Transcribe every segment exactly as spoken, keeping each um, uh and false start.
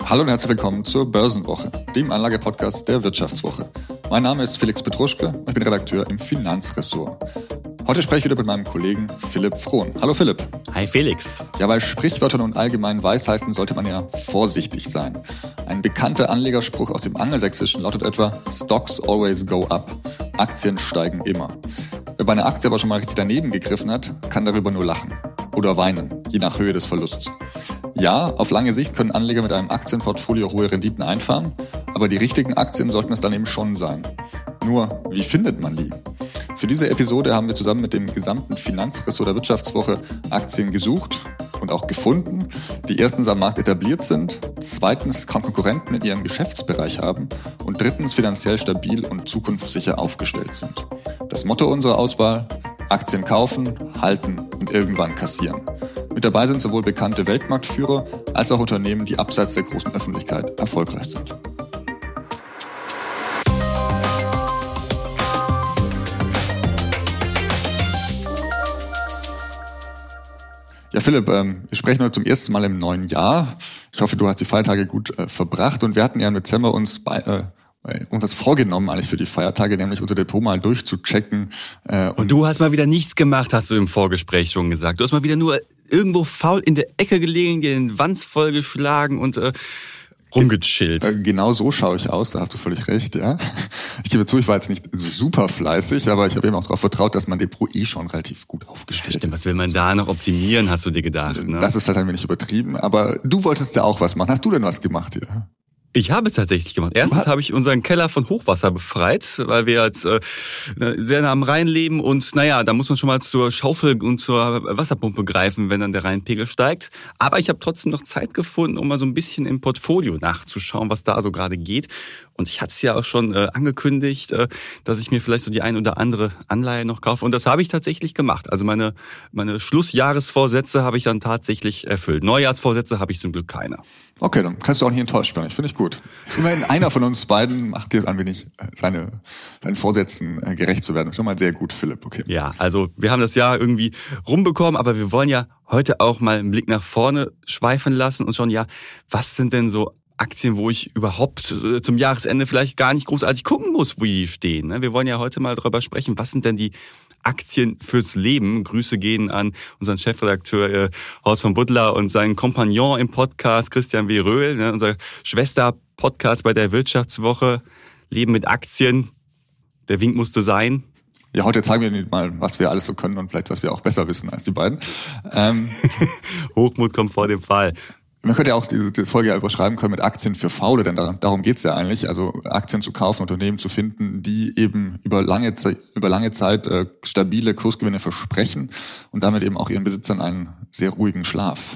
Hallo und herzlich willkommen zur Börsenwoche, dem Anlagepodcast der Wirtschaftswoche. Mein Name ist Felix Petruschke und ich bin Redakteur im Finanzressort. Heute spreche ich wieder mit meinem Kollegen Philipp Frohn. Hallo Philipp. Hi Felix. Ja, bei Sprichwörtern und allgemeinen Weisheiten sollte man ja vorsichtig sein. Ein bekannter Anlegerspruch aus dem Angelsächsischen lautet etwa: Stocks always go up. Aktien steigen immer. Wer bei einer Aktie aber schon mal richtig daneben gegriffen hat, kann darüber nur lachen. Oder weinen, je nach Höhe des Verlusts. Ja, auf lange Sicht können Anleger mit einem Aktienportfolio hohe Renditen einfahren, aber die richtigen Aktien sollten es dann eben schon sein. Nur, wie findet man die? Für diese Episode haben wir zusammen mit dem gesamten Finanzressort der Wirtschaftswoche Aktien gesucht und auch gefunden, die erstens am Markt etabliert sind, zweitens kaum Konkurrenten in ihrem Geschäftsbereich haben und drittens finanziell stabil und zukunftssicher aufgestellt sind. Das Motto unserer Auswahl: Aktien kaufen, halten und irgendwann kassieren. Mit dabei sind sowohl bekannte Weltmarktführer als auch Unternehmen, die abseits der großen Öffentlichkeit erfolgreich sind. Ja, Philipp, ähm, wir sprechen heute zum ersten Mal im neuen Jahr. Ich hoffe, du hast die Feiertage gut äh, verbracht und wir hatten ja im Dezember uns bei, äh, uns das vorgenommen, eigentlich für die Feiertage, nämlich unser Depot mal durchzuchecken. Äh, und, und du hast mal wieder nichts gemacht, hast du im Vorgespräch schon gesagt. Du hast mal wieder nur irgendwo faul in der Ecke gelegen, dir den Wanz vollgeschlagen und äh, rumgechillt. Äh, genau so schaue ich aus, da hast du völlig recht, ja. Ich gebe zu, ich war jetzt nicht super fleißig, aber ich habe eben auch darauf vertraut, dass mein Depot eh schon relativ gut aufgestellt ja, stimmt, ist. Was will man da noch optimieren, hast du dir gedacht, ne? Das ist vielleicht ein wenig übertrieben, aber du wolltest ja auch was machen. Hast du denn was gemacht hier? Ich habe es tatsächlich gemacht. Erstens habe ich unseren Keller von Hochwasser befreit, weil wir jetzt äh, sehr nah am Rhein leben und naja, da muss man schon mal zur Schaufel und zur Wasserpumpe greifen, wenn dann der Rheinpegel steigt. Aber ich habe trotzdem noch Zeit gefunden, um mal so ein bisschen im Portfolio nachzuschauen, was da so gerade geht. Und ich hatte es ja auch schon äh, angekündigt, äh, dass ich mir vielleicht so die ein oder andere Anleihe noch kaufe. Und das habe ich tatsächlich gemacht. Also meine meine Schlussjahresvorsätze habe ich dann tatsächlich erfüllt. Neujahrsvorsätze habe ich zum Glück keine. Okay, dann kannst du auch nicht enttäuscht werden. Ich finde ich gut. Immerhin einer von uns beiden macht dir ein wenig seine, seinen Vorsätzen gerecht zu werden. Schon mal sehr gut, Philipp. Okay. Ja, also wir haben das Jahr irgendwie rumbekommen, aber wir wollen ja heute auch mal einen Blick nach vorne schweifen lassen und schauen, ja, was sind denn so Aktien, wo ich überhaupt zum Jahresende vielleicht gar nicht großartig gucken muss, wo die stehen. Wir wollen ja heute mal darüber sprechen, was sind denn die Aktien fürs Leben. Grüße gehen an unseren Chefredakteur äh, Horst von Butler und seinen Kompagnon im Podcast Christian W. Röhl, ne, unser Schwester-Podcast bei der Wirtschaftswoche. Leben mit Aktien. Der Wink musste sein. Ja, heute zeigen wir mal, was wir alles so können und vielleicht, was wir auch besser wissen als die beiden. Ähm, Hochmut kommt vor dem Fall. Man könnte ja auch diese Folge ja überschreiben können mit Aktien für Faule, denn darum geht's ja eigentlich. Also Aktien zu kaufen, Unternehmen zu finden, die eben über lange Zeit, über lange Zeit äh, stabile Kursgewinne versprechen und damit eben auch ihren Besitzern einen sehr ruhigen Schlaf.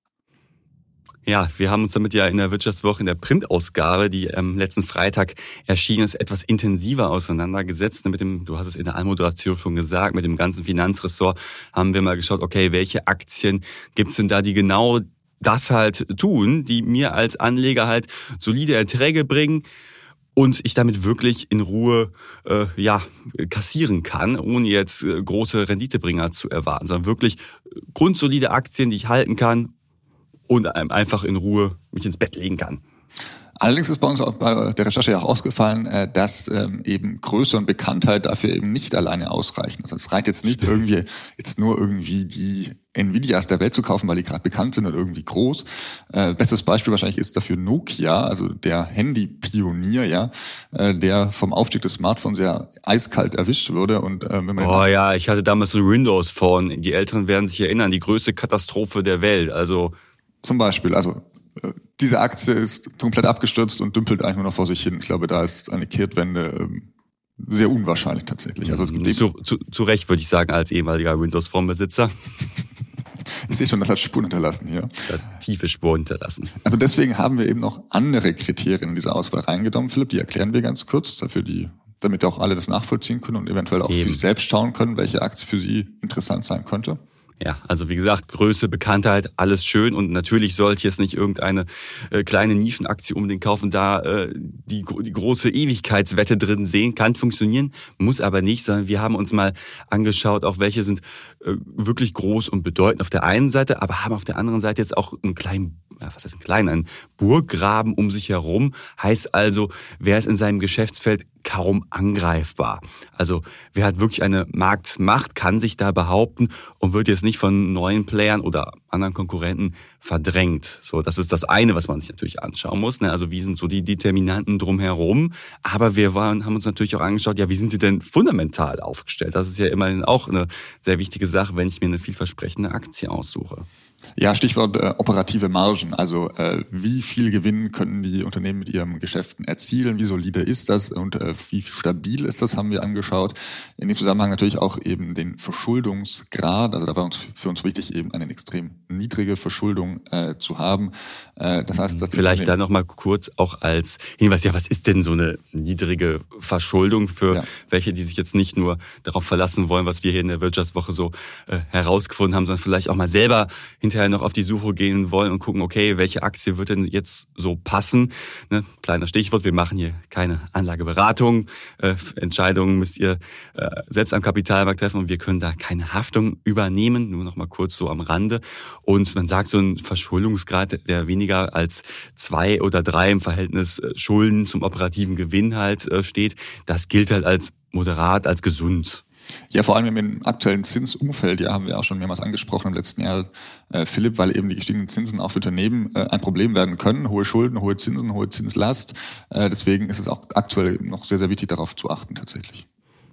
Ja, wir haben uns damit ja in der Wirtschaftswoche, in der Printausgabe, die am letzten Freitag erschienen ist, etwas intensiver auseinandergesetzt. Mit dem, du hast es in der Anmoderation schon gesagt, mit dem ganzen Finanzressort haben wir mal geschaut, okay, welche Aktien gibt's denn da, die genau das halt tun, die mir als Anleger halt solide Erträge bringen und ich damit wirklich in Ruhe äh, ja kassieren kann, ohne jetzt äh, große Renditebringer zu erwarten, sondern wirklich grundsolide Aktien, die ich halten kann und einfach in Ruhe mich ins Bett legen kann. Allerdings ist bei uns auch bei der Recherche ja auch ausgefallen, dass eben Größe und Bekanntheit dafür eben nicht alleine ausreichen. Also es reicht jetzt nicht irgendwie jetzt nur irgendwie die Nvidias der Welt zu kaufen, weil die gerade bekannt sind und irgendwie groß. Äh, bestes Beispiel wahrscheinlich ist dafür Nokia, also der Handy-Pionier, ja, äh, der vom Aufstieg des Smartphones ja eiskalt erwischt wurde. Und äh, wenn man oh ja, ich hatte damals so ein Windows-Phone. Die Älteren werden sich erinnern, die größte Katastrophe der Welt. Also zum Beispiel, also äh, diese Aktie ist komplett abgestürzt und dümpelt eigentlich nur noch vor sich hin. Ich glaube, da ist eine Kehrtwende ähm, sehr unwahrscheinlich tatsächlich. Also es gibt zu, zu, zu Recht würde ich sagen, als ehemaliger Windows-Phone-Besitzer. Ich sehe schon, das hat Spuren hinterlassen hier. Das hat tiefe Spuren hinterlassen. Also deswegen haben wir eben noch andere Kriterien in diese Auswahl reingenommen, Philipp. Die erklären wir ganz kurz, dafür die, damit auch alle das nachvollziehen können und eventuell auch eben für sich selbst schauen können, welche Aktie für sie interessant sein könnte. Ja, also wie gesagt, Größe, Bekanntheit, alles schön und natürlich sollte ich jetzt nicht irgendeine äh, kleine Nischenaktie unbedingt kaufen, da äh, die, die große Ewigkeitswette drin sehen, kann funktionieren, muss aber nicht, sondern wir haben uns mal angeschaut, auch welche sind äh, wirklich groß und bedeutend auf der einen Seite, aber haben auf der anderen Seite jetzt auch einen kleinen ja, was heißt ein kleinen, ein Burggraben um sich herum, heißt also, wer ist in seinem Geschäftsfeld kaum angreifbar. Also wer hat wirklich eine Marktmacht, kann sich da behaupten und wird jetzt nicht von neuen Playern oder anderen Konkurrenten verdrängt. So, das ist das eine, was man sich natürlich anschauen muss. Ne? Also wie sind so die Determinanten drumherum? Aber wir waren, haben uns natürlich auch angeschaut, ja, wie sind die denn fundamental aufgestellt? Das ist ja immerhin auch eine sehr wichtige Sache, wenn ich mir eine vielversprechende Aktie aussuche. Ja, Stichwort äh, operative Margen. Also äh, wie viel Gewinn können die Unternehmen mit ihren Geschäften erzielen? Wie solide ist das und äh, wie stabil ist das, haben wir angeschaut. In dem Zusammenhang natürlich auch eben den Verschuldungsgrad. Also da war uns für uns wichtig, eben eine extrem niedrige Verschuldung äh, zu haben. Äh, das heißt, dass vielleicht da noch mal kurz auch als Hinweis, ja, was ist denn so eine niedrige Verschuldung für ja. welche, die sich jetzt nicht nur darauf verlassen wollen, was wir hier in der Wirtschaftswoche so äh, herausgefunden haben, sondern vielleicht auch mal selber hinterher noch auf die Suche gehen wollen und gucken, okay, welche Aktie wird denn jetzt so passen? Ne, kleiner Stichwort, wir machen hier keine Anlageberatung. Äh, Entscheidungen müsst ihr äh, selbst am Kapitalmarkt treffen und wir können da keine Haftung übernehmen. Nur noch mal kurz so am Rande. Und man sagt, so ein Verschuldungsgrad, der weniger als zwei oder drei im Verhältnis Schulden zum operativen Gewinn halt äh, steht, das gilt halt als moderat, als gesund. Ja, vor allem im aktuellen Zinsumfeld, ja, haben wir auch schon mehrmals angesprochen im letzten Jahr, äh, Philipp, weil eben die gestiegenen Zinsen auch für Unternehmen äh, ein Problem werden können. Hohe Schulden, hohe Zinsen, hohe Zinslast. Äh, deswegen ist es auch aktuell noch sehr, sehr wichtig, darauf zu achten tatsächlich.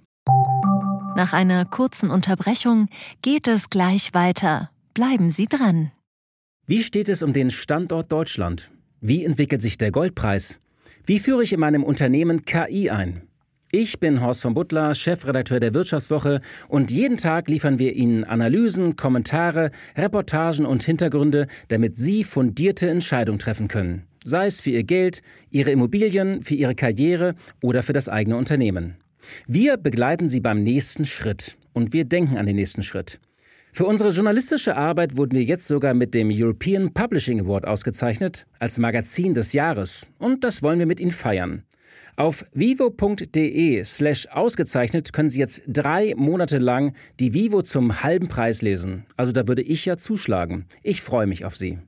Nach einer kurzen Unterbrechung geht es gleich weiter. Bleiben Sie dran. Wie steht es um den Standort Deutschland? Wie entwickelt sich der Goldpreis? Wie führe ich in meinem Unternehmen K I ein? Ich bin Horst von Butler, Chefredakteur der Wirtschaftswoche und jeden Tag liefern wir Ihnen Analysen, Kommentare, Reportagen und Hintergründe, damit Sie fundierte Entscheidungen treffen können. Sei es für Ihr Geld, Ihre Immobilien, für Ihre Karriere oder für das eigene Unternehmen. Wir begleiten Sie beim nächsten Schritt und wir denken an den nächsten Schritt. Für unsere journalistische Arbeit wurden wir jetzt sogar mit dem European Publishing Award ausgezeichnet als Magazin des Jahres und das wollen wir mit Ihnen feiern. Auf vivo.de slash ausgezeichnet können Sie jetzt drei Monate lang die Vivo zum halben Preis lesen. Also da würde ich ja zuschlagen. Ich freue mich auf Sie.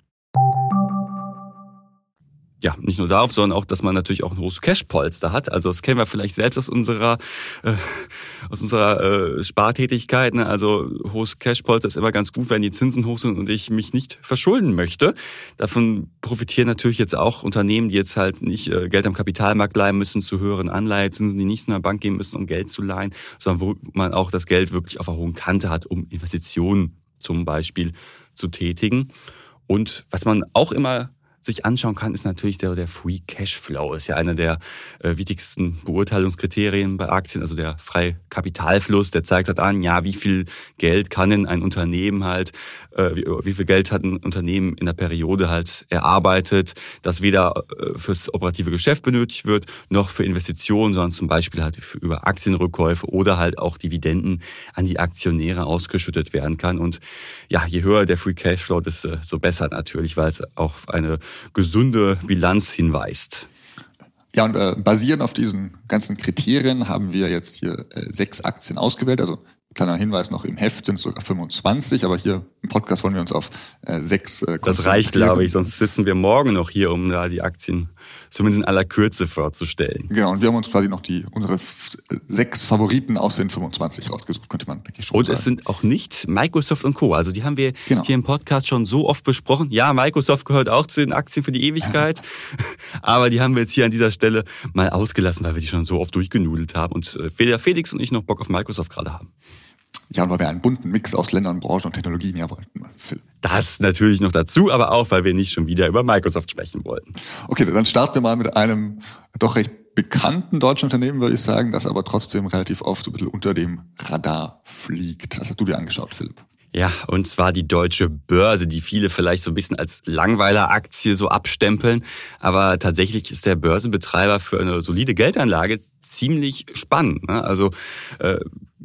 Ja, nicht nur darauf, sondern auch, dass man natürlich auch ein hohes Cashpolster hat. Also das kennen wir vielleicht selbst aus unserer äh, aus unserer äh, Spartätigkeit. Ne? Also hohes Cashpolster ist immer ganz gut, wenn die Zinsen hoch sind und ich mich nicht verschulden möchte. Davon profitieren natürlich jetzt auch Unternehmen, die jetzt halt nicht äh, Geld am Kapitalmarkt leihen müssen zu höheren Anleihezinsen, die nicht in der Bank gehen müssen, um Geld zu leihen, sondern wo man auch das Geld wirklich auf einer hohen Kante hat, um Investitionen zum Beispiel zu tätigen. Und was man auch immer sich anschauen kann, ist natürlich der, der Free Cashflow. Ist ja einer der äh, wichtigsten Beurteilungskriterien bei Aktien, also der freie Kapitalfluss, der zeigt halt an, ja, wie viel Geld kann denn ein Unternehmen halt, äh, wie, wie viel Geld hat ein Unternehmen in der Periode halt erarbeitet, das weder äh, fürs operative Geschäft benötigt wird, noch für Investitionen, sondern zum Beispiel halt für, über Aktienrückkäufe oder halt auch Dividenden an die Aktionäre ausgeschüttet werden kann. Und ja, je höher der Free Cashflow, desto besser natürlich, weil es auch eine gesunde Bilanz hinweist. Ja, und äh, basierend auf diesen ganzen Kriterien haben wir jetzt hier äh, sechs Aktien ausgewählt. Also kleiner Hinweis noch, im Heft sind es sogar fünfundzwanzig, aber hier im Podcast wollen wir uns auf äh, sechs äh, konzentrieren. Das reicht, glaube ich, sonst sitzen wir morgen noch hier, um da die Aktien zumindest in aller Kürze vorzustellen. Genau, und wir haben uns quasi noch die unsere f- sechs Favoriten aus den fünfundzwanzig rausgesucht, könnte man wirklich schon und sagen. Und es sind auch nicht Microsoft und Co. Also die haben wir genau. hier im Podcast schon so oft besprochen. Ja, Microsoft gehört auch zu den Aktien für die Ewigkeit, aber die haben wir jetzt hier an dieser Stelle mal ausgelassen, weil wir die schon so oft durchgenudelt haben und weder Felix und ich noch Bock auf Microsoft gerade haben. Ja, und weil wir einen bunten Mix aus Ländern, Branchen und Technologien ja wollten. Phil. Das natürlich noch dazu, aber auch, weil wir nicht schon wieder über Microsoft sprechen wollten. Okay, dann starten wir mal mit einem doch recht bekannten deutschen Unternehmen, würde ich sagen, das aber trotzdem relativ oft so ein bisschen unter dem Radar fliegt. Das hast du dir angeschaut, Philipp. Ja, und zwar die Deutsche Börse, die viele vielleicht so ein bisschen als Langweiler-Aktie so abstempeln. Aber tatsächlich ist der Börsenbetreiber für eine solide Geldanlage ziemlich spannend. Ne? Also äh,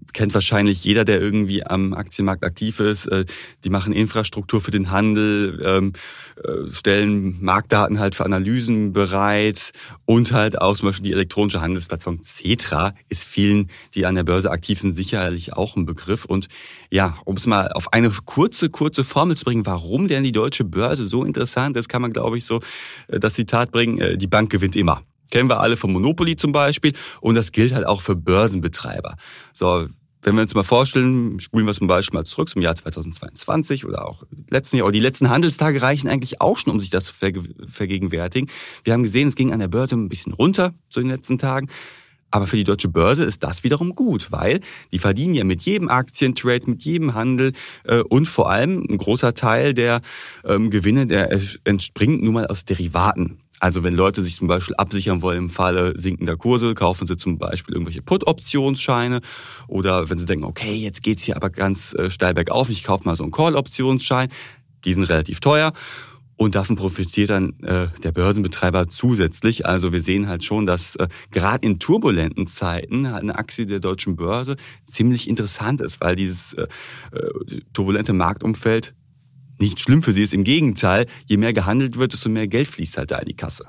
kennt wahrscheinlich jeder, der irgendwie am Aktienmarkt aktiv ist. Äh, die machen Infrastruktur für den Handel, ähm, äh, stellen Marktdaten halt für Analysen bereit und halt auch zum Beispiel die elektronische Handelsplattform Xetra ist vielen, die an der Börse aktiv sind, sicherlich auch ein Begriff. Und ja, um es mal auf eine kurze, kurze Formel zu bringen, warum denn die deutsche Börse so interessant ist, kann man, glaube ich, so das Zitat bringen, die Bank gewinnt immer. Kennen wir alle vom Monopoly zum Beispiel und das gilt halt auch für Börsenbetreiber. So, wenn wir uns mal vorstellen, spulen wir zum Beispiel mal zurück zum Jahr zweitausendzweiundzwanzig oder auch letzten Jahr, oder die letzten Handelstage reichen eigentlich auch schon, um sich das zu vergegenwärtigen. Wir haben gesehen, es ging an der Börse ein bisschen runter, so in den letzten Tagen. Aber für die deutsche Börse ist das wiederum gut, weil die verdienen ja mit jedem Aktientrade, mit jedem Handel äh, und vor allem ein großer Teil der ähm, Gewinne, der entspringt nun mal aus Derivaten. Also wenn Leute sich zum Beispiel absichern wollen im Falle sinkender Kurse, kaufen sie zum Beispiel irgendwelche Put-Optionsscheine oder wenn sie denken, okay, jetzt geht's hier aber ganz äh, steil bergauf, ich kaufe mal so einen Call-Optionsschein, die sind relativ teuer. Und davon profitiert dann äh, der Börsenbetreiber zusätzlich. Also wir sehen halt schon, dass äh, gerade in turbulenten Zeiten halt eine Aktie der deutschen Börse ziemlich interessant ist, weil dieses äh, äh, turbulente Marktumfeld nicht schlimm für sie ist. Im Gegenteil, je mehr gehandelt wird, desto mehr Geld fließt halt da in die Kasse.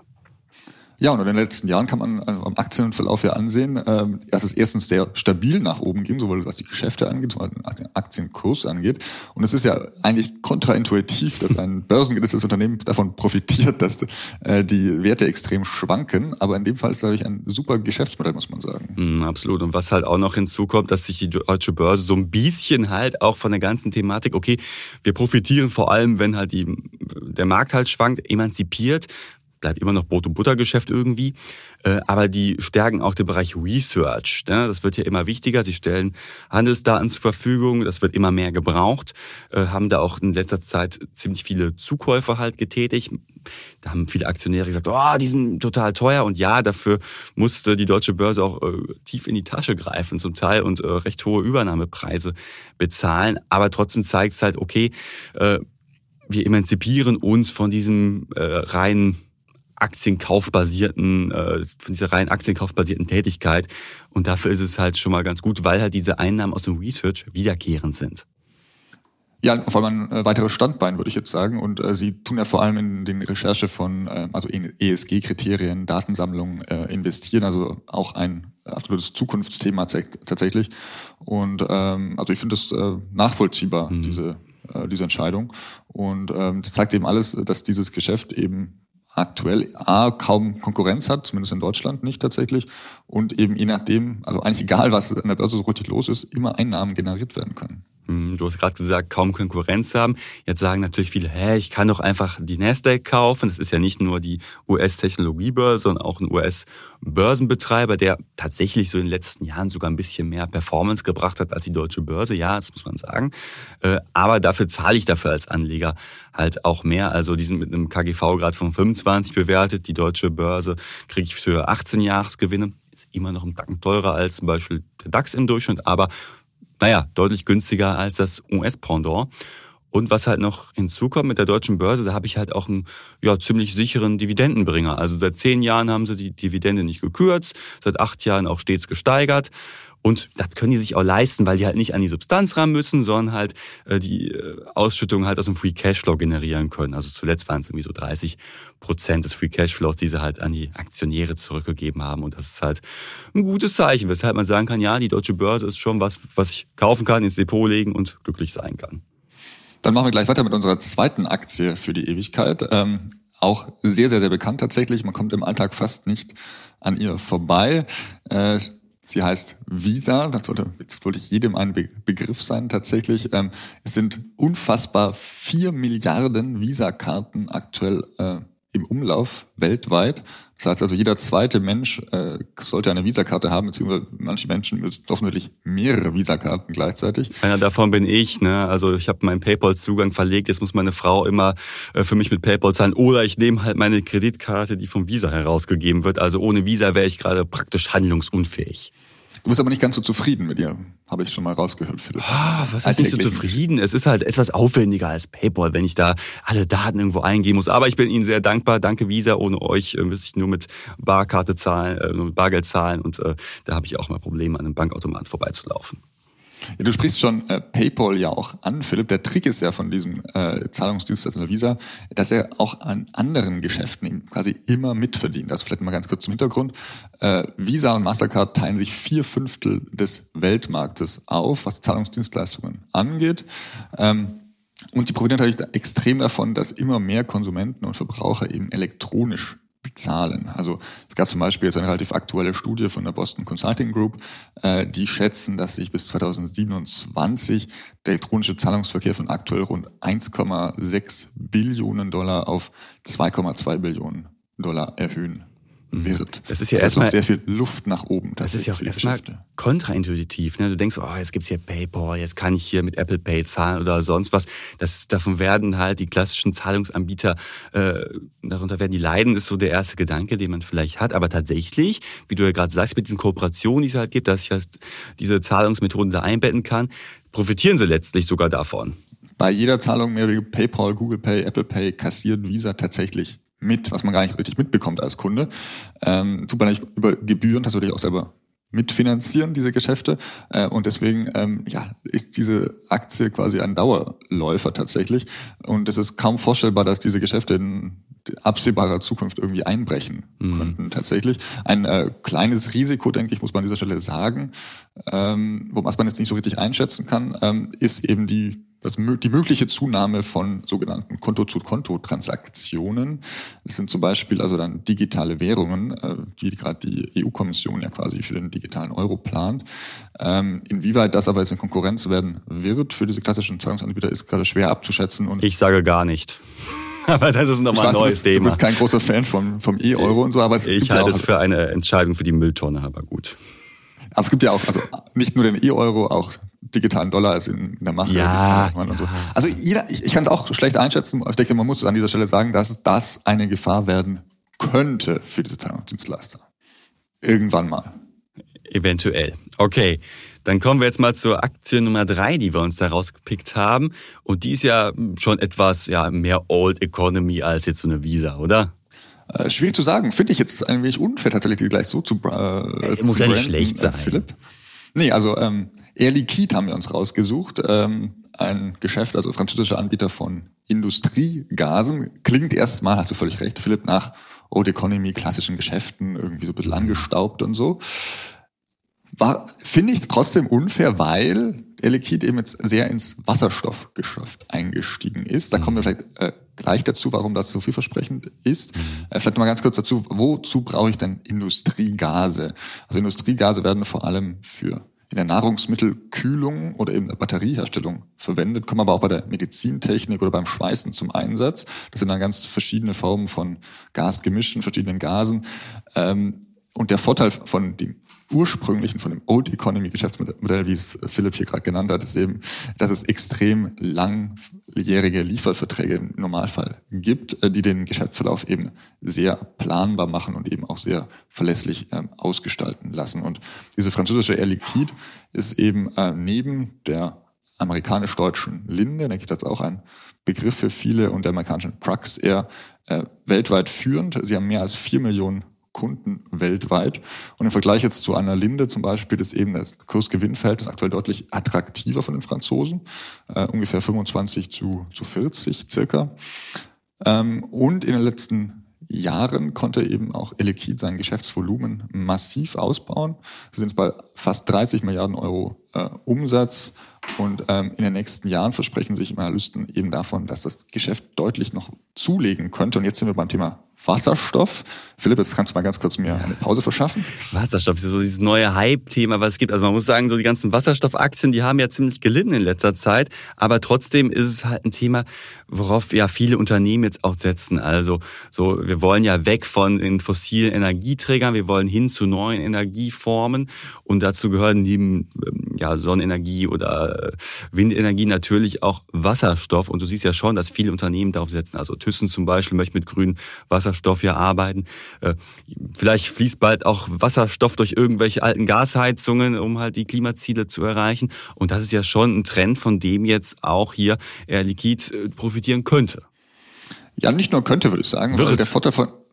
Ja, und in den letzten Jahren kann man am Aktienverlauf ja ansehen, ähm, dass es erstens sehr stabil nach oben ging, sowohl was die Geschäfte angeht, was den Aktienkurs angeht. Und es ist ja eigentlich kontraintuitiv, dass ein börsengelistetes Unternehmen davon profitiert, dass äh, die Werte extrem schwanken. Aber in dem Fall ist es natürlich ein super Geschäftsmodell, muss man sagen. Mm, absolut. Und was halt auch noch hinzukommt, dass sich die deutsche Börse so ein bisschen halt auch von der ganzen Thematik, okay, wir profitieren vor allem, wenn halt die, der Markt halt schwankt, emanzipiert, bleibt immer noch Brot- und Buttergeschäft irgendwie, äh, aber die stärken auch den Bereich Research. Ne? Das wird ja immer wichtiger. Sie stellen Handelsdaten zur Verfügung, das wird immer mehr gebraucht, äh, haben da auch in letzter Zeit ziemlich viele Zukäufe halt getätigt. Da haben viele Aktionäre gesagt, oh, die sind total teuer. Und ja, dafür musste die deutsche Börse auch äh, tief in die Tasche greifen zum Teil und äh, recht hohe Übernahmepreise bezahlen. Aber trotzdem zeigt es halt, okay, äh, wir emanzipieren uns von diesem äh, reinen Aktienkaufbasierten, äh, von dieser rein Aktienkaufbasierten Tätigkeit. Und dafür ist es halt schon mal ganz gut, weil halt diese Einnahmen aus dem Research wiederkehrend sind. Ja, vor allem ein äh, weiteres Standbein, würde ich jetzt sagen. Und äh, Sie tun ja vor allem in den Recherche von äh, also E S G-Kriterien, Datensammlung äh, investieren, also auch ein absolutes Zukunftsthema tatsächlich. Und ähm, also ich finde das äh, nachvollziehbar, mhm. diese äh, diese Entscheidung. Und ähm, das zeigt eben alles, dass dieses Geschäft eben aktuell A, kaum Konkurrenz hat, zumindest in Deutschland nicht tatsächlich, und eben je nachdem, also eigentlich egal, was an der Börse so richtig los ist, immer Einnahmen generiert werden können. Du hast gerade gesagt, kaum Konkurrenz haben. Jetzt sagen natürlich viele, hä, ich kann doch einfach die Nasdaq kaufen. Das ist ja nicht nur die U S-Technologiebörse, sondern auch ein U S-Börsenbetreiber, der tatsächlich so in den letzten Jahren sogar ein bisschen mehr Performance gebracht hat als die deutsche Börse. Ja, das muss man sagen. Aber dafür zahle ich dafür als Anleger halt auch mehr. Also die sind mit einem K G V-Grad von fünfundzwanzig bewertet. Die deutsche Börse kriege ich für achtzehn Jahresgewinne. Ist immer noch ein Tacken teurer als zum Beispiel der DAX im Durchschnitt, aber naja, deutlich günstiger als das U S-Pendant. Und was halt noch hinzukommt mit der deutschen Börse, da habe ich halt auch einen ja, ziemlich sicheren Dividendenbringer. Also seit zehn Jahren haben sie die Dividende nicht gekürzt, seit acht Jahren auch stets gesteigert. Und das können die sich auch leisten, weil die halt nicht an die Substanz ran müssen, sondern halt äh, die äh, Ausschüttung halt aus dem Free Cashflow generieren können. Also zuletzt waren es irgendwie so dreißig Prozent des Free Cashflows, die sie halt an die Aktionäre zurückgegeben haben. Und das ist halt ein gutes Zeichen, weshalb man sagen kann, ja, die deutsche Börse ist schon was, was ich kaufen kann, ins Depot legen und glücklich sein kann. Dann machen wir gleich weiter mit unserer zweiten Aktie für die Ewigkeit. Ähm, auch sehr, sehr, sehr bekannt tatsächlich. Man kommt im Alltag fast nicht an ihr vorbei. Äh, Sie heißt Visa, das sollte jetzt wirklich jedem ein Be- Begriff sein tatsächlich. Ähm, es sind unfassbar vier Milliarden Visa-Karten aktuell äh, im Umlauf weltweit. Das heißt also, jeder zweite Mensch äh, sollte eine Visa-Karte haben, beziehungsweise manche Menschen müssen offensichtlich mehrere Visa-Karten gleichzeitig. Einer davon bin ich, ne? Also ich habe meinen PayPal-Zugang verlegt, jetzt muss meine Frau immer äh, für mich mit PayPal zahlen oder ich nehme halt meine Kreditkarte, die vom Visa herausgegeben wird. Also ohne Visa wäre ich gerade praktisch handlungsunfähig. Du bist aber nicht ganz so zufrieden mit ihr, habe ich schon mal rausgehört, Philipp. Ah, was heißt nicht so zufrieden? Es ist halt etwas aufwendiger als PayPal, wenn ich da alle Daten irgendwo eingeben muss. Aber ich bin Ihnen sehr dankbar. Danke Visa. Ohne euch äh, müsste ich nur mit Barkarte zahlen, äh, nur mit Bargeld zahlen. Und äh, da habe ich auch mal Probleme, an einem Bankautomat vorbeizulaufen. Ja, du sprichst schon äh, PayPal ja auch an, Philipp. Der Trick ist ja von diesem äh, Zahlungsdienstleister Visa, dass er auch an anderen Geschäften quasi immer mitverdient. Das vielleicht mal ganz kurz zum Hintergrund. Äh, Visa und Mastercard teilen sich vier Fünftel des Weltmarktes auf, was Zahlungsdienstleistungen angeht. Ähm, und sie profitieren natürlich extrem davon, dass immer mehr Konsumenten und Verbraucher eben elektronisch bezahlen. Also es gab zum Beispiel jetzt eine relativ aktuelle Studie von der Boston Consulting Group, äh, die schätzen, dass sich bis zweitausendsiebenundzwanzig der elektronische Zahlungsverkehr von aktuell rund eins Komma sechs Billionen Dollar auf zwei Komma zwei Billionen Dollar erhöhen wird. Das ist ja das erstmal noch sehr viel Luft nach oben. Das ist ja auch erstmal kontraintuitiv. Ne? Du denkst, oh, jetzt gibt's hier PayPal, jetzt kann ich hier mit Apple Pay zahlen oder sonst was. Das, davon werden halt die klassischen Zahlungsanbieter, äh, darunter werden die leiden, ist so der erste Gedanke, den man vielleicht hat. Aber tatsächlich, wie du ja gerade sagst, mit diesen Kooperationen, die es halt gibt, dass ich halt diese Zahlungsmethoden da einbetten kann, profitieren sie letztlich sogar davon. Bei jeder Zahlung mehr wie PayPal, Google Pay, Apple Pay kassiert Visa tatsächlich mit, was man gar nicht richtig mitbekommt als Kunde. Ähm, tut man nicht über Gebühren natürlich auch selber mitfinanzieren, diese Geschäfte. Äh, und deswegen ähm, ja, ist diese Aktie quasi ein Dauerläufer tatsächlich. Und es ist kaum vorstellbar, dass diese Geschäfte in absehbarer Zukunft irgendwie einbrechen mhm. könnten tatsächlich. Ein äh, kleines Risiko, denke ich, muss man an dieser Stelle sagen, ähm, was man jetzt nicht so richtig einschätzen kann, ähm, ist eben die Das, die mögliche Zunahme von sogenannten Konto-zu-Konto-Transaktionen. Das sind zum Beispiel also dann digitale Währungen, die gerade die E U-Kommission ja quasi für den digitalen Euro plant. Inwieweit das aber jetzt in Konkurrenz werden wird für diese klassischen Zahlungsanbieter, ist gerade schwer abzuschätzen. Und ich sage gar nicht. Aber das ist nochmal ein neues du bist, Thema. Du bist kein großer Fan vom, vom E-Euro und so, aber es ich gibt halte ja auch, es für eine Entscheidung für die Mülltonne, aber gut. Aber es gibt ja auch, also nicht nur den E-Euro, auch digitalen Dollar ist in der Mache. Ja, und ja. So. Also jeder, ich, ich kann es auch schlecht einschätzen. Ich denke, man muss an dieser Stelle sagen, dass das eine Gefahr werden könnte für diese Zahlungsdienstleister. Irgendwann mal. Eventuell. Okay, dann kommen wir jetzt mal zur Aktie Nummer drei, die wir uns da rausgepickt haben. Und die ist ja schon etwas ja mehr Old Economy als jetzt so eine Visa, oder? Äh, schwierig zu sagen. Finde ich jetzt ein wenig unfair, tatsächlich die gleich so zu äh, äh, Muss ja nicht schlecht sein. Äh, Philipp. Nee, also ähm, Air Liquide haben wir uns rausgesucht. Ähm, ein Geschäft, also französischer Anbieter von Industriegasen. Klingt erstmal, hast du völlig recht, Philipp, nach Old Economy, klassischen Geschäften, irgendwie so ein bisschen angestaubt und so. War, finde ich trotzdem unfair, weil Air Liquide eben jetzt sehr ins Wasserstoffgeschäft eingestiegen ist. Da kommen wir vielleicht äh, gleich dazu, warum das so vielversprechend ist. Mhm. Äh, vielleicht mal ganz kurz dazu, wozu brauche ich denn Industriegase? Also Industriegase werden vor allem für in der Nahrungsmittelkühlung oder eben der Batterieherstellung verwendet, kommen aber auch bei der Medizintechnik oder beim Schweißen zum Einsatz. Das sind dann ganz verschiedene Formen von Gasgemischen, verschiedenen Gasen. Ähm, und der Vorteil von dem ursprünglichen, von dem Old Economy Geschäftsmodell, wie es Philipp hier gerade genannt hat, ist eben, dass es extrem langjährige Lieferverträge im Normalfall gibt, die den Geschäftsverlauf eben sehr planbar machen und eben auch sehr verlässlich ähm, ausgestalten lassen. Und diese französische Air Liquide ist eben äh, neben der amerikanisch-deutschen Linde, denke ich, das ist auch ein Begriff für viele, und der amerikanischen Praxair äh, weltweit führend. Sie haben mehr als vier Millionen Kunden weltweit. Und im Vergleich jetzt zu einer Linde zum Beispiel ist eben das Kurs-Gewinn-Verhältnis aktuell deutlich attraktiver von den Franzosen, äh, ungefähr fünfundzwanzig zu vierzig circa. Ähm, und in den letzten Jahren konnte eben auch Air Liquide sein Geschäftsvolumen massiv ausbauen. Sie sind bei fast dreißig Milliarden Euro äh, Umsatz. Und ähm, in den nächsten Jahren versprechen sich Analysten eben davon, dass das Geschäft deutlich noch zulegen könnte. Und jetzt sind wir beim Thema Wasserstoff. Philipp, jetzt kannst du mal ganz kurz mir eine Pause verschaffen. Wasserstoff ist so dieses neue Hype-Thema, was es gibt. Also man muss sagen, so die ganzen Wasserstoffaktien, die haben ja ziemlich gelitten in letzter Zeit. Aber trotzdem ist es halt ein Thema, worauf ja viele Unternehmen jetzt auch setzen. Also so, wir wollen ja weg von den fossilen Energieträgern, wir wollen hin zu neuen Energieformen. Und dazu gehören neben ja, Sonnenenergie oder Windenergie natürlich auch Wasserstoff. Und du siehst ja schon, dass viele Unternehmen darauf setzen. Also Thyssen zum Beispiel möchte mit grünen Wasserstoff hier arbeiten. Vielleicht fließt bald auch Wasserstoff durch irgendwelche alten Gasheizungen, um halt die Klimaziele zu erreichen. Und das ist ja schon ein Trend, von dem jetzt auch hier Air Liquide profitieren könnte. Ja, nicht nur könnte, würde ich sagen. Wird. Der Vorteil von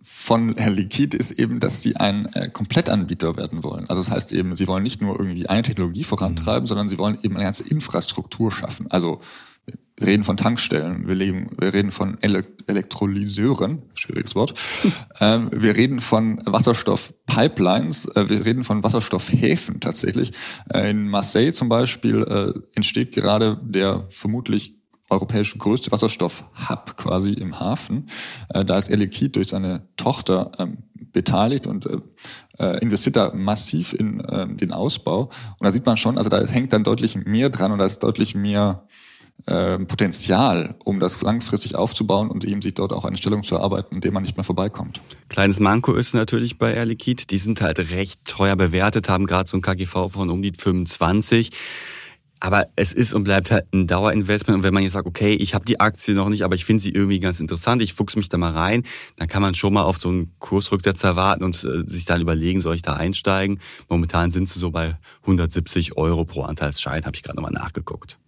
von Air Liquide ist eben, dass sie ein äh, Komplettanbieter werden wollen. Also das heißt eben, sie wollen nicht nur irgendwie eine Technologie vorantreiben, mhm. sondern sie wollen eben eine ganze Infrastruktur schaffen. Also wir reden von Tankstellen, wir, leben, wir reden von Ele- Elektrolyseuren, schwieriges Wort, ähm, wir reden von Wasserstoffpipelines, äh, wir reden von Wasserstoffhäfen tatsächlich. Äh, in Marseille zum Beispiel äh, entsteht gerade der vermutlich europäische größte Wasserstoff-Hub quasi im Hafen. Äh, da ist Air Liquide durch seine Tochter ähm, beteiligt und äh, investiert da massiv in äh, den Ausbau. Und da sieht man schon, also da hängt dann deutlich mehr dran und da ist deutlich mehr äh, Potenzial, um das langfristig aufzubauen und eben sich dort auch eine Stellung zu erarbeiten, in der man nicht mehr vorbeikommt. Kleines Manko ist natürlich bei Air Liquide, die sind halt recht teuer bewertet, haben gerade so ein K G V von um die fünfundzwanzig. Aber es ist und bleibt halt ein Dauerinvestment. Und wenn man jetzt sagt, okay, ich habe die Aktie noch nicht, aber ich finde sie irgendwie ganz interessant, ich fuchse mich da mal rein, dann kann man schon mal auf so einen Kursrücksetzer warten und äh, sich dann überlegen, soll ich da einsteigen? Momentan sind sie so bei hundertsiebzig Euro pro Anteilsschein, habe ich gerade nochmal nachgeguckt.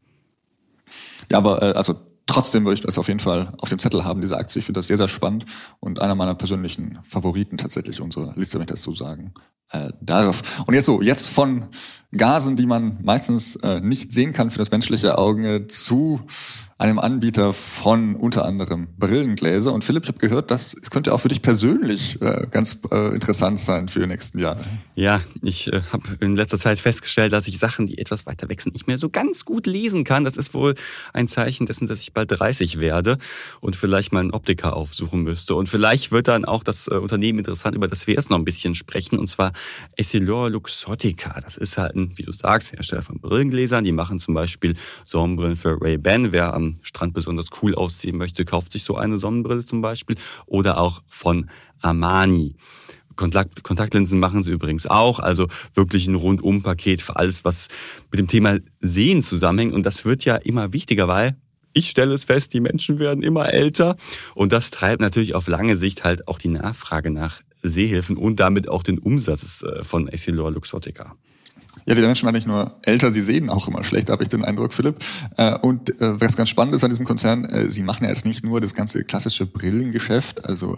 Ja, aber äh, also trotzdem würde ich das auf jeden Fall auf dem Zettel haben, diese Aktie. Ich finde das sehr, sehr spannend und einer meiner persönlichen Favoriten tatsächlich unserer Liste, wenn ich das so sagen äh, darf. Und jetzt so, jetzt von Gasen, die man meistens äh, nicht sehen kann für das menschliche Auge, zu einem Anbieter von unter anderem Brillengläser. Und Philipp, ich habe gehört, das es könnte auch für dich persönlich äh, ganz äh, interessant sein für die nächsten Jahre. Ja, ich äh, habe in letzter Zeit festgestellt, dass ich Sachen, die etwas weiter weg sind, nicht mehr so ganz gut lesen kann. Das ist wohl ein Zeichen dessen, dass ich bald dreißig werde und vielleicht mal einen Optiker aufsuchen müsste. Und vielleicht wird dann auch das äh, Unternehmen interessant, über das wir erst noch ein bisschen sprechen, und zwar EssilorLuxottica. Das ist halt ein, wie du sagst, Hersteller von Brillengläsern. Die machen zum Beispiel Sonnenbrillen für Ray-Ban. Wer am Strand besonders cool aussehen möchte, kauft sich so eine Sonnenbrille zum Beispiel. Oder auch von Armani. Kontakt, Kontaktlinsen machen sie übrigens auch. Also wirklich ein Rundum-Paket für alles, was mit dem Thema Sehen zusammenhängt. Und das wird ja immer wichtiger, weil ich stelle es fest, die Menschen werden immer älter. Und das treibt natürlich auf lange Sicht halt auch die Nachfrage nach Sehhilfen und damit auch den Umsatz von EssilorLuxottica. Ja, die Menschen werden nicht nur älter, sie sehen auch immer schlechter, habe ich den Eindruck, Philipp. Und was ganz spannend ist an diesem Konzern, sie machen ja jetzt nicht nur das ganze klassische Brillengeschäft, also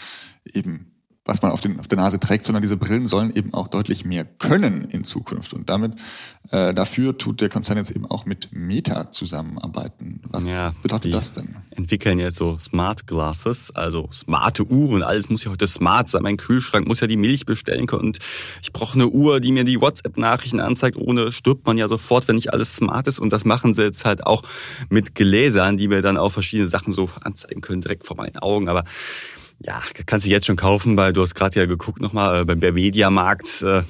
eben was man auf, den, auf der Nase trägt, sondern diese Brillen sollen eben auch deutlich mehr können in Zukunft. Und damit äh, dafür tut der Konzern jetzt eben auch mit Meta zusammenarbeiten. Was ja, bedeutet das denn? Entwickeln jetzt so Smart Glasses, also smarte Uhren. Alles muss ja heute smart sein. Mein Kühlschrank muss ja die Milch bestellen können. Und ich brauche eine Uhr, die mir die WhatsApp-Nachrichten anzeigt. Ohne stirbt man ja sofort, wenn nicht alles smart ist. Und das machen sie jetzt halt auch mit Gläsern, die mir dann auch verschiedene Sachen so anzeigen können, direkt vor meinen Augen. Aber ja, kannst du jetzt schon kaufen, weil du hast gerade ja geguckt nochmal äh, beim Mediamarkt. Äh,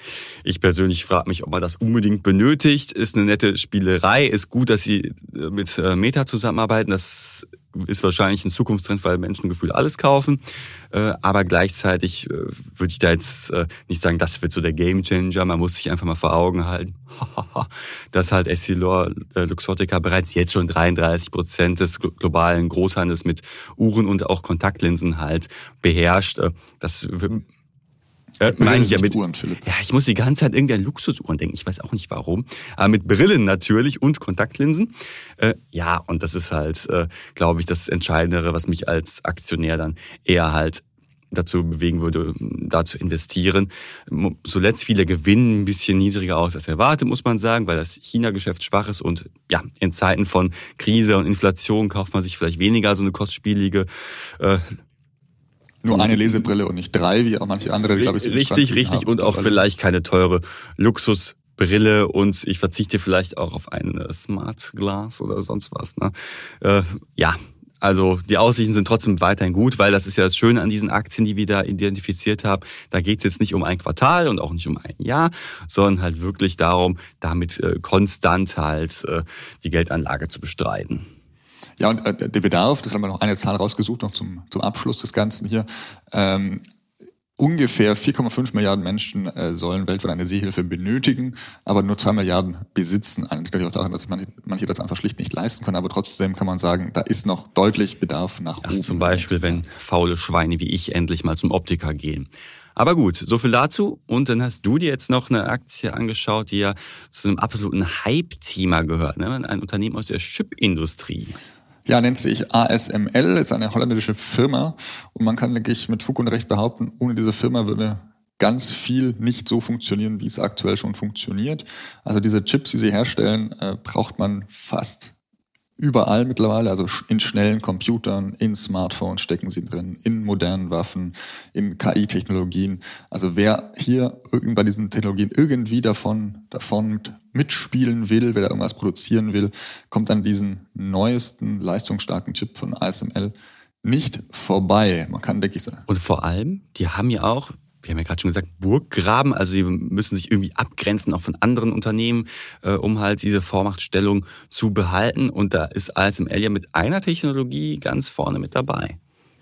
ich persönlich frage mich, ob man das unbedingt benötigt. Ist eine nette Spielerei. Ist gut, dass sie äh, mit äh, Meta zusammenarbeiten. Das ist wahrscheinlich ein Zukunftstrend, weil Menschen gefühlt alles kaufen. Äh, aber gleichzeitig äh, würde ich da jetzt äh, nicht sagen, das wird so der Gamechanger. Man muss sich einfach mal vor Augen halten, dass halt EssilorLuxottica bereits jetzt schon dreiunddreißig Prozent des globalen Großhandels mit Uhren und auch Kontaktlinsen halt beherrscht. Das Äh, meine ich ja mit Uhren, Philipp. Ja, ich muss die ganze Zeit irgendwie an Luxusuhren denken. Ich weiß auch nicht warum. Aber mit Brillen natürlich und Kontaktlinsen. Äh, ja, und das ist halt, äh, glaube ich, das Entscheidendere, was mich als Aktionär dann eher halt dazu bewegen würde, da zu investieren. Zuletzt fiel der Gewinn ein bisschen niedriger aus als erwartet, muss man sagen, weil das China-Geschäft schwach ist und ja, in Zeiten von Krise und Inflation kauft man sich vielleicht weniger so eine kostspielige äh, Nur eine Lesebrille und nicht drei, wie auch manche andere, glaube ich. Richtig, richtig. Und auch vielleicht keine teure Luxusbrille. Und ich verzichte vielleicht auch auf ein Smart Glass oder sonst was. Ne? Äh, ja, also die Aussichten sind trotzdem weiterhin gut, weil das ist ja das Schöne an diesen Aktien, die wir da identifiziert haben. Da geht es jetzt nicht um ein Quartal und auch nicht um ein Jahr, sondern halt wirklich darum, damit äh, konstant halt äh, die Geldanlage zu bestreiten. Ja, und äh, der Bedarf, das haben wir noch eine Zahl rausgesucht, noch zum zum Abschluss des Ganzen hier. Ähm, ungefähr vier Komma fünf Milliarden Menschen äh, sollen weltweit eine Sehhilfe benötigen, aber nur zwei Milliarden besitzen eine. Das liegt auch daran, dass manche, manche das einfach schlicht nicht leisten können, aber trotzdem kann man sagen, da ist noch deutlich Bedarf nach oben. Ja, zum Beispiel, wenn faule Schweine wie ich endlich mal zum Optiker gehen. Aber gut, so viel dazu. Und dann hast du dir jetzt noch eine Aktie angeschaut, die ja zu einem absoluten Hype-Thema gehört, ne? Ein Unternehmen aus der Chipindustrie. Ja, nennt sich A S M L, ist eine holländische Firma und man kann, denke ich, mit Fug und Recht behaupten, ohne diese Firma würde ganz viel nicht so funktionieren, wie es aktuell schon funktioniert. Also diese Chips, die sie herstellen, äh, braucht man fast überall mittlerweile, also in schnellen Computern, in Smartphones stecken sie drin, in modernen Waffen, in K I-Technologien. Also wer hier bei diesen Technologien irgendwie davon, davon mitspielen will, wer da irgendwas produzieren will, kommt an diesen neuesten, leistungsstarken Chip von A S M L nicht vorbei. Man kann, denke ich, sagen. Und vor allem, die haben ja auch, wir haben ja gerade schon gesagt, Burggraben, also die müssen sich irgendwie abgrenzen, auch von anderen Unternehmen, äh, um halt diese Vormachtstellung zu behalten. Und da ist A S M L ja mit einer Technologie ganz vorne mit dabei.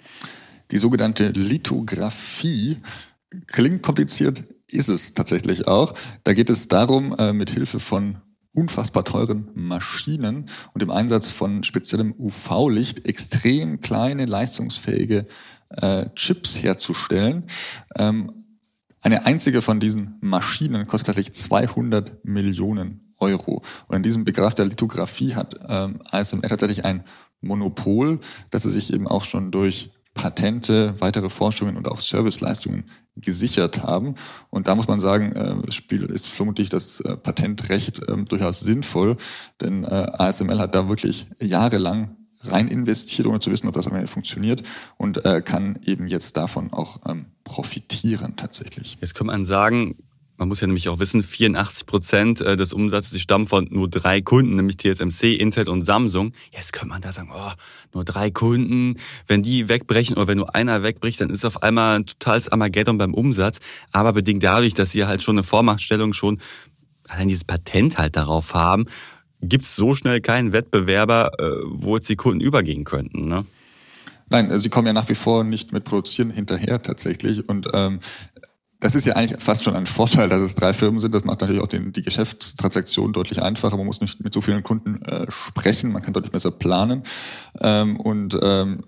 Die sogenannte Lithografie klingt kompliziert, ist es tatsächlich auch. Da geht es darum, äh, mit Hilfe von unfassbar teuren Maschinen und dem Einsatz von speziellem U V-Licht extrem kleine, leistungsfähige Äh, Chips herzustellen. Ähm, eine einzige von diesen Maschinen kostet tatsächlich zweihundert Millionen Euro. Und in diesem Begriff der Lithografie hat ähm, A S M L tatsächlich ein Monopol, das sie sich eben auch schon durch Patente, weitere Forschungen und auch Serviceleistungen gesichert haben. Und da muss man sagen, äh, Spiel ist vermutlich das äh, Patentrecht äh, durchaus sinnvoll, denn äh, A S M L hat da wirklich jahrelang rein investiert, ohne zu wissen, ob das am Ende funktioniert und äh, kann eben jetzt davon auch ähm, profitieren tatsächlich. Jetzt kann man sagen, man muss ja nämlich auch wissen, vierundachtzig Prozent des Umsatzes stammen von nur drei Kunden, nämlich T S M C, Intel und Samsung. Jetzt könnte man da sagen, oh, nur drei Kunden, wenn die wegbrechen oder wenn nur einer wegbricht, dann ist auf einmal ein totales Armageddon beim Umsatz. Aber bedingt dadurch, dass sie halt schon eine Vormachtstellung schon, allein dieses Patent halt darauf haben, gibt es so schnell keinen Wettbewerber, wo jetzt die Kunden übergehen könnten, ne? Nein, sie kommen ja nach wie vor nicht mit Produzieren hinterher tatsächlich und ähm, das ist ja eigentlich fast schon ein Vorteil, dass es drei Firmen sind. Das macht natürlich auch den, die Geschäftstransaktion deutlich einfacher. Man muss nicht mit so vielen Kunden äh, sprechen, man kann deutlich besser planen ähm, und ähm,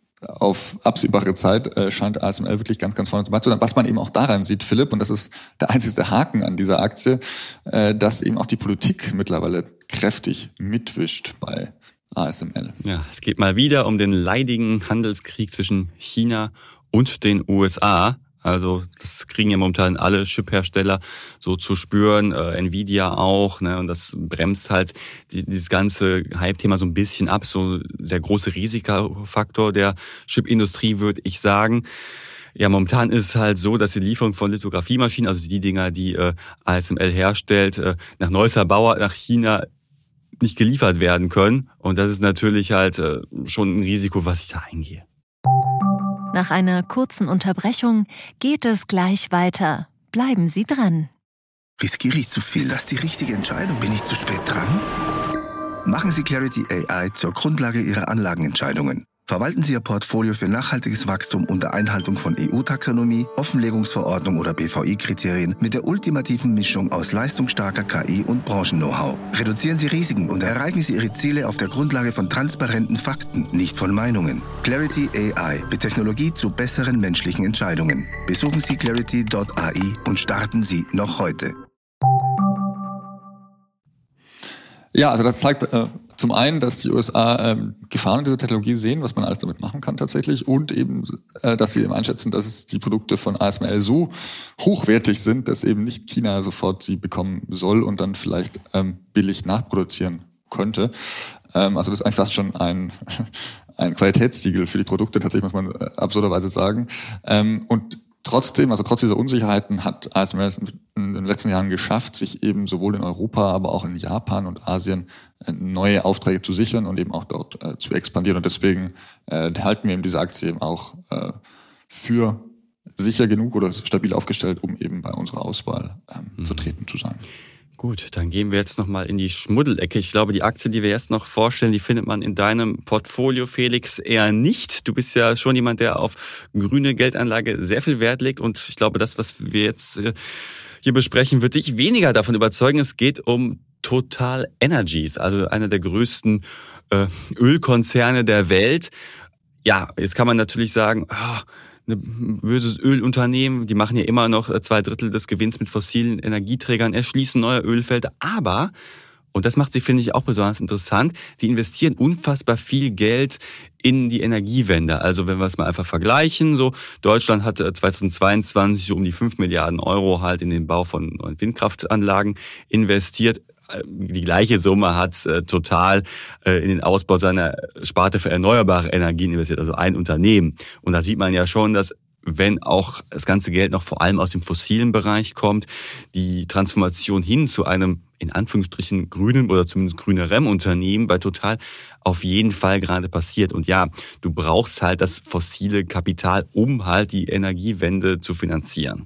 auf absehbare Zeit äh, scheint A S M L wirklich ganz, ganz vorne dabei zu sein. Was man eben auch daran sieht, Philipp, und das ist der einzigste Haken an dieser Aktie, äh, dass eben auch die Politik mittlerweile kräftig mitwischt bei A S M L. Ja, es geht mal wieder um den leidigen Handelskrieg zwischen China und den U S A. Also das kriegen ja momentan alle Chip-Hersteller so zu spüren, äh, Nvidia auch, ne, und das bremst halt die, dieses ganze Hype-Thema so ein bisschen ab. So der große Risikofaktor der Chip-Industrie, würde ich sagen. Ja, momentan ist es halt so, dass die Lieferung von Lithografiemaschinen, also die Dinger, die äh, A S M L herstellt, äh, nach neuester Bauart nach China nicht geliefert werden können. Und das ist natürlich halt äh, schon ein Risiko, was ich da eingehe. Nach einer kurzen Unterbrechung geht es gleich weiter. Bleiben Sie dran. Riskiere ich zu viel? Das ist die richtige Entscheidung. Bin ich zu spät dran? Machen Sie Clarity A I zur Grundlage Ihrer Anlagenentscheidungen. Verwalten Sie Ihr Portfolio für nachhaltiges Wachstum unter Einhaltung von E U-Taxonomie, Offenlegungsverordnung oder B V I-Kriterien mit der ultimativen Mischung aus leistungsstarker K I und Branchen-Know-how. Reduzieren Sie Risiken und erreichen Sie Ihre Ziele auf der Grundlage von transparenten Fakten, nicht von Meinungen. Clarity A I, mit Technologie zu besseren menschlichen Entscheidungen. Besuchen Sie clarity Punkt A I und starten Sie noch heute. Ja, also das zeigt äh, zum einen, dass die U S A ähm, Gefahren in dieser Technologie sehen, was man alles damit machen kann tatsächlich, und eben, äh, dass sie eben einschätzen, dass die Produkte von A S M L so hochwertig sind, dass eben nicht China sofort sie bekommen soll und dann vielleicht ähm, billig nachproduzieren könnte. Ähm, also das ist eigentlich fast schon ein, ein Qualitätssiegel für die Produkte, tatsächlich muss man äh, absurderweise sagen. Ähm, und Trotzdem, also trotz dieser Unsicherheiten hat A S M L in den letzten Jahren geschafft, sich eben sowohl in Europa, aber auch in Japan und Asien neue Aufträge zu sichern und eben auch dort äh, zu expandieren. Und deswegen äh, halten wir eben diese Aktie eben auch äh, für sicher genug oder stabil aufgestellt, um eben bei unserer Auswahl ähm, mhm. vertreten zu sein. Gut, dann gehen wir jetzt nochmal in die Schmuddelecke. Ich glaube, die Aktie, die wir jetzt noch vorstellen, die findet man in deinem Portfolio, Felix, eher nicht. Du bist ja schon jemand, der auf grüne Geldanlage sehr viel Wert legt. Und ich glaube, das, was wir jetzt hier besprechen, wird dich weniger davon überzeugen. Es geht um Total Energies, also einer der größten äh, Ölkonzerne der Welt. Ja, jetzt kann man natürlich sagen, oh, ein böses Ölunternehmen, die machen ja immer noch zwei Drittel des Gewinns mit fossilen Energieträgern, erschließen neue Ölfelder, aber Und das macht sie, finde ich, auch besonders interessant. Die investieren unfassbar viel Geld in die Energiewende. Also wenn wir es mal einfach vergleichen, so Deutschland hat zweitausendzweiundzwanzig so um die fünf Milliarden Euro halt in den Bau von neuen Windkraftanlagen investiert. Die gleiche Summe hat äh, Total äh, in den Ausbau seiner Sparte für erneuerbare Energien investiert, also ein Unternehmen. Und da sieht man ja schon, dass wenn auch das ganze Geld noch vor allem aus dem fossilen Bereich kommt, die Transformation hin zu einem in Anführungsstrichen grünen oder zumindest grünerem Unternehmen bei Total auf jeden Fall gerade passiert. Und ja, du brauchst halt das fossile Kapital, um halt die Energiewende zu finanzieren.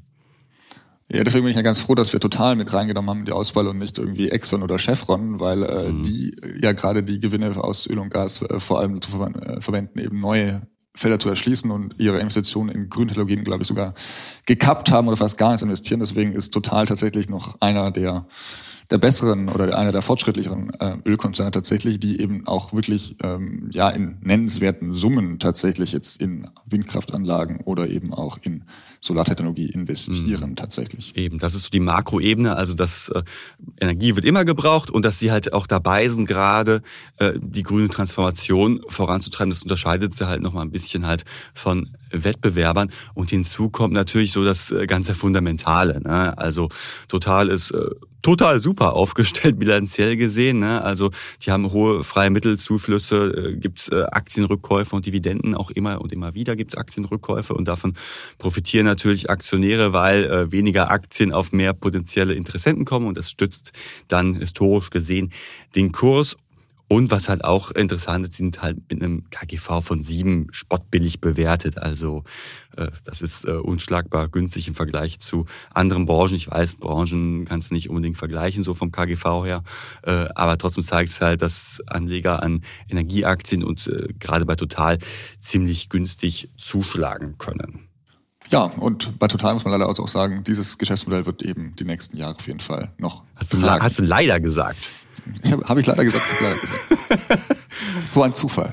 Ja, deswegen bin ich ja ganz froh, dass wir Total mit reingenommen haben in die Auswahl und nicht irgendwie Exxon oder Chevron, weil äh, mhm. die ja gerade die Gewinne aus Öl und Gas äh, vor allem zu ver- äh, verwenden, eben neue Felder zu erschließen und ihre Investitionen in Grüntechnologien, glaube ich, sogar gekappt haben oder fast gar nichts investieren. Deswegen ist Total tatsächlich noch einer der der besseren oder einer der fortschrittlicheren äh, Ölkonzerne tatsächlich, die eben auch wirklich ähm, ja in nennenswerten Summen tatsächlich jetzt in Windkraftanlagen oder eben auch in Solartechnologie investieren mhm. tatsächlich. Eben, das ist so die Makroebene, also dass äh, Energie wird immer gebraucht und dass sie halt auch dabei sind, gerade äh, die grüne Transformation voranzutreiben. Das unterscheidet sie halt nochmal ein bisschen halt von Wettbewerbern. Und hinzu kommt natürlich so das ganze Fundamentale, ne? Also Total ist äh, total super aufgestellt, bilanziell gesehen, ne? Also die haben hohe freie Mittelzuflüsse, äh, gibt's äh, Aktienrückkäufe und Dividenden, auch immer und immer wieder gibt's Aktienrückkäufe und davon profitieren natürlich Aktionäre, weil äh, weniger Aktien auf mehr potenzielle Interessenten kommen und das stützt dann historisch gesehen den Kurs. Und was halt auch interessant ist, sind halt mit einem K G V von sieben spottbillig bewertet. Also äh, das ist äh, unschlagbar günstig im Vergleich zu anderen Branchen. Ich weiß, Branchen kannst du nicht unbedingt vergleichen, so vom K G V her. Äh, aber trotzdem zeigt es halt, dass Anleger an Energieaktien und äh, gerade bei Total ziemlich günstig zuschlagen können. Ja, und bei Total muss man leider auch sagen, dieses Geschäftsmodell wird eben die nächsten Jahre auf jeden Fall noch Hast du, hast du leider gesagt? Ich habe hab ich leider gesagt, ich leider gesagt. So ein Zufall.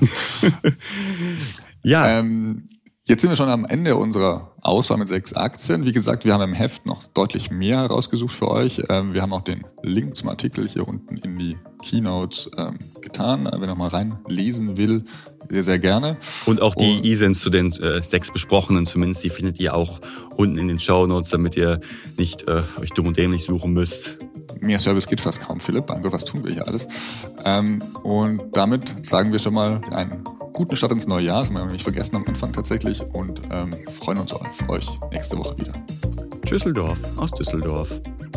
Ja. Ähm, jetzt sind wir schon am Ende unserer Auswahl mit sechs Aktien. Wie gesagt, wir haben im Heft noch deutlich mehr rausgesucht für euch. Ähm, wir haben auch den Link zum Artikel hier unten in die Keynote ähm, getan. Wer noch mal reinlesen will, sehr, sehr gerne. Und auch die Und, I S I Ns zu den äh, sechs besprochenen zumindest, die findet ihr auch unten in den Shownotes, damit ihr nicht äh, euch dumm und dämlich suchen müsst. Mehr Service geht fast kaum, Philipp. Mein Gott, was tun wir hier alles? Ähm, und damit sagen wir schon mal einen guten Start ins neue Jahr. Das haben wir nicht vergessen am Anfang tatsächlich. Und ähm, freuen uns auf euch nächste Woche wieder. Düsseldorf aus Düsseldorf.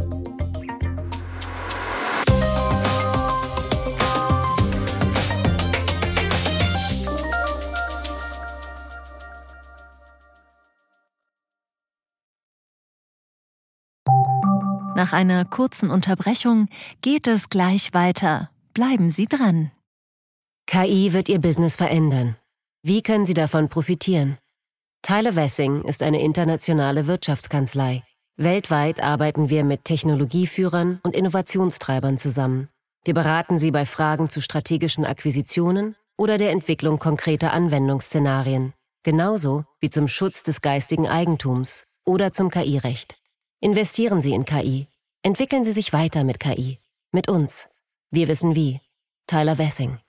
Nach einer kurzen Unterbrechung geht es gleich weiter. Bleiben Sie dran. K I wird Ihr Business verändern. Wie können Sie davon profitieren? Tyler Wessing ist eine internationale Wirtschaftskanzlei. Weltweit arbeiten wir mit Technologieführern und Innovationstreibern zusammen. Wir beraten Sie bei Fragen zu strategischen Akquisitionen oder der Entwicklung konkreter Anwendungsszenarien, genauso wie zum Schutz des geistigen Eigentums oder zum K I-Recht. Investieren Sie in K I. Entwickeln Sie sich weiter mit K I. Mit uns. Wir wissen wie. Tyler Wessing.